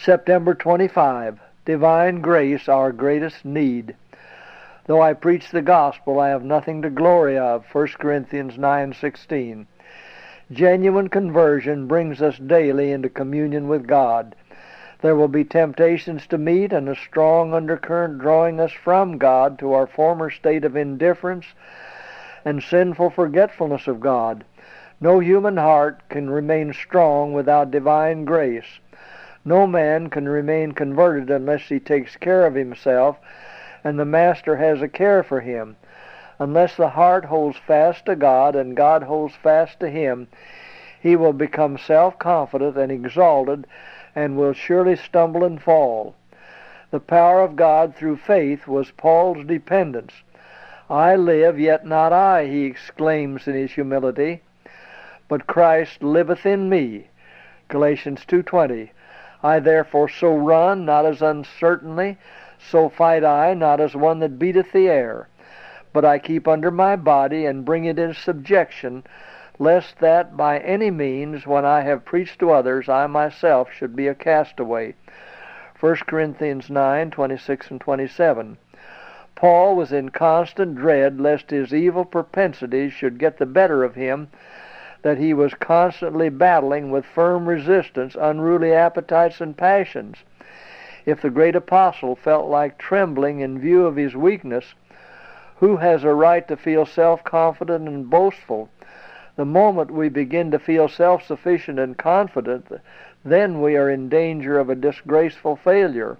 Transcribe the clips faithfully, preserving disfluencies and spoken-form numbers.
September twenty-fifth. Divine Grace, Our Greatest Need. Though I preach the gospel, I have nothing to glory of. First Corinthians nine sixteen. Genuine conversion brings us daily into communion with God. There will be temptations to meet and a strong undercurrent drawing us from God to our former state of indifference and sinful forgetfulness of God. No human heart can remain strong without divine grace. No man can remain converted unless he takes care of himself and the Master has a care for him. Unless the heart holds fast to God and God holds fast to him, he will become self-confident and exalted and will surely stumble and fall. The power of God through faith was Paul's dependence. I live, yet not I, he exclaims in his humility, but Christ liveth in me. Galatians two twenty. I therefore so run, not as uncertainly, so fight I, not as one that beateth the air. But I keep under my body and bring it in subjection, lest that by any means, when I have preached to others, I myself should be a castaway. First Corinthians nine twenty-six and twenty-seven. Paul was in constant dread lest his evil propensities should get the better of him, that he was constantly battling with firm resistance, unruly appetites and passions. If the great apostle felt like trembling in view of his weakness, who has a right to feel self-confident and boastful? The moment we begin to feel self-sufficient and confident, then we are in danger of a disgraceful failure.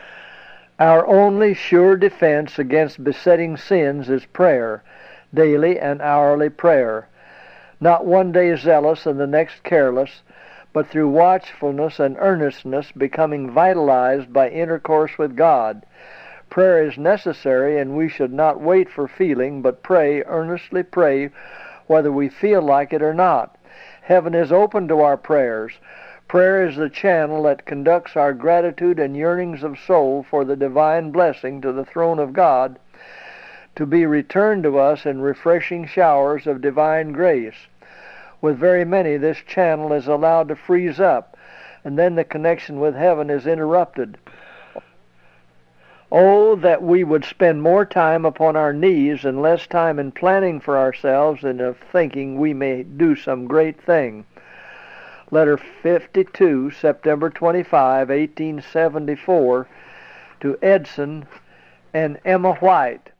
Our only sure defense against besetting sins is prayer, daily and hourly prayer. Not one day zealous and the next careless, but through watchfulness and earnestness becoming vitalized by intercourse with God. Prayer is necessary, and we should not wait for feeling, but pray, earnestly pray, whether we feel like it or not. Heaven is open to our prayers. Prayer is the channel that conducts our gratitude and yearnings of soul for the divine blessing to the throne of God, to be returned to us in refreshing showers of divine grace. With very many, this channel is allowed to freeze up, and then the connection with heaven is interrupted. Oh, that we would spend more time upon our knees and less time in planning for ourselves and of thinking we may do some great thing. Letter fifty-two, September twenty-fifth, eighteen seventy-four, to Edson and Emma White.